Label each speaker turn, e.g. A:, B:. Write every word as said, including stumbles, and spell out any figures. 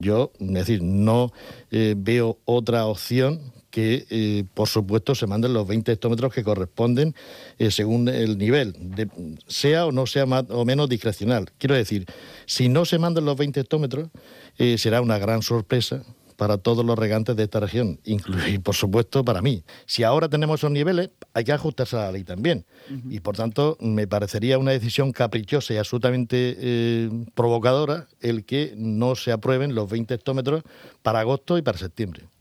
A: Yo, es decir, no eh, veo otra opción que, eh, por supuesto, se manden los veinte hectómetros que corresponden eh, según el nivel, de, sea o no sea más o menos discrecional. Quiero decir, si no se mandan los veinte hectómetros, eh, será una gran sorpresa para todos los regantes de esta región, incluso, por supuesto, para mí. Si ahora tenemos esos niveles, hay que ajustarse a la ley también. Uh-huh. Y, por tanto, me parecería una decisión caprichosa y absolutamente eh, provocadora el que no se aprueben los veinte hectómetros para agosto y para septiembre.